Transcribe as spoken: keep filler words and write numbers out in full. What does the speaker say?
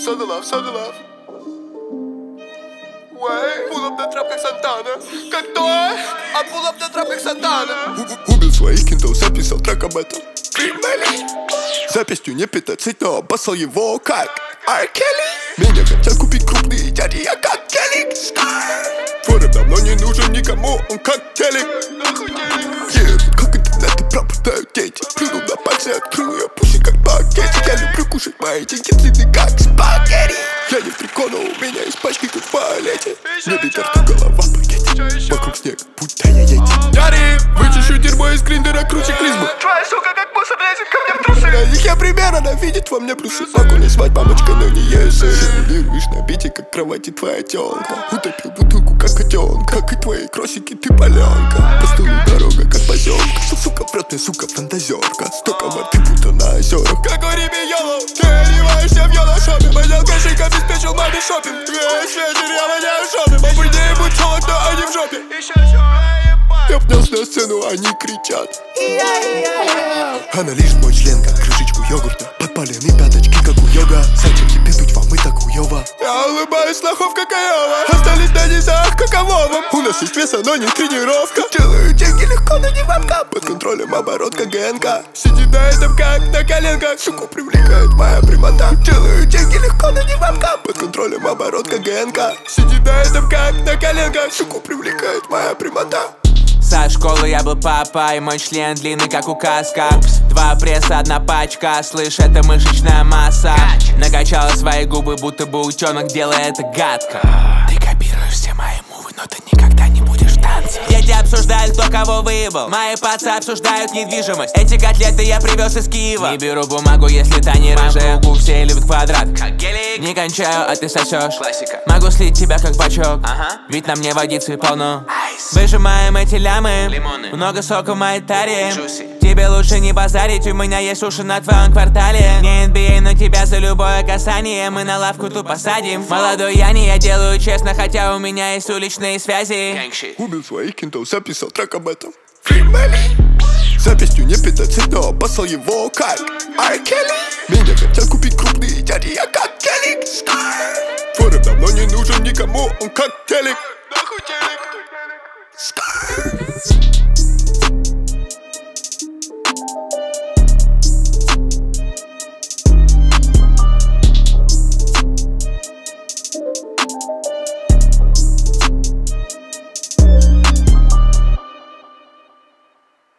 So the love, so the love. Way, pull up the trap как Сантана. Как то, а pull up the trap как Сантана. Убил своих кентов, записал трек об этом. Записью не пятнадцать, но обоссал его как Ар Келли. Меня хотят купить крупные дяди, я как Келли. Форум давно не нужен никому, он как телек. Yeah, как интернет и пропадают дети. Плюну на пальцы, открою я пуси как пакетик. Я люблю кушать мои деньги длинные как спагетти. Я не в прикону, у меня есть пачки как в туалете. Не битер, то голова в пакете. Вокруг снег, будто я ети. Яри, вычищу дерьмо из гриндера круче клизму. Твоя сука как мусор лезет ко мне в трусы. Для них я пример, она видит во мне плюсы. Могу не звать мамочка, но не если. Симулируешь на бите, как кровати твоя тёлка. Утопил бутылку, как котенка. Как и твои кросики, ты паленка. По столу дорога, как поземка. Что, сука, врет мне, сука, фантазерка. Столько воды, будто на озерах. Как у Риби Йоло, ты одеваешься в йоло-шопе. Понял, кошик обеспечил маме шопинг. Весь вечер я воняю шопинг. Попой не будь холодно, а не в жопе. Я внес на сцену, они кричат. Она лишь мой член, как крышечку йогурта. Подпаленные пяточки, как у йога. Зачем тебе дуть вам и так хуёво? Я улыбаюсь, лохов как Айова. Остались на низах, как Авова. У нас есть веса, но не тренировка. Делаю деньги легко, но не вамка. Под контролем оборот, как ГНК. Сидит на этом, как на коленках. Суку привлекает моя прямота. Делаю деньги легко, но не вамка. Под контролем оборот, как ГНК. Сидит на этом, как на коленках. Суку привлекает моя прямота. Со школы я был папа, и мой член длинный, как указка. Два пресса, одна пачка, слышь, это мышечная масса. Накачала свои губы, будто бы утенок, делая это гадко. Ты копируешь все мои мувы, но ты никогда не будешь в танце. Дети обсуждали, кто кого выебал. Мои пацы обсуждают недвижимость. Эти котлеты я привез из Киева. Не беру бумагу, если та не рыжая. Угу, все любят квадрат, как гелик. Не кончаю, а ты сосешь. Классика. Могу слить тебя как бачок, ага. Ведь на мне водицы полно. Айс. Выжимаем эти лямы. Лимоны. Много сока в моей таре. Джуси. Тебе лучше не базарить, у меня есть уши на твоем квартале. Не эн би эй, но тебя за любое касание мы на лавку тут посадим. Молодой я не, я делаю честно, хотя у меня есть уличные связи. Убил своих кентов, записал трек об этом. Записью не пятнадцать, но обоссал его как Ар Келли. Меня хотят купить крупные дяди, я как Келли. Форум давно не нужен никому, он как телек. Нахуй телек.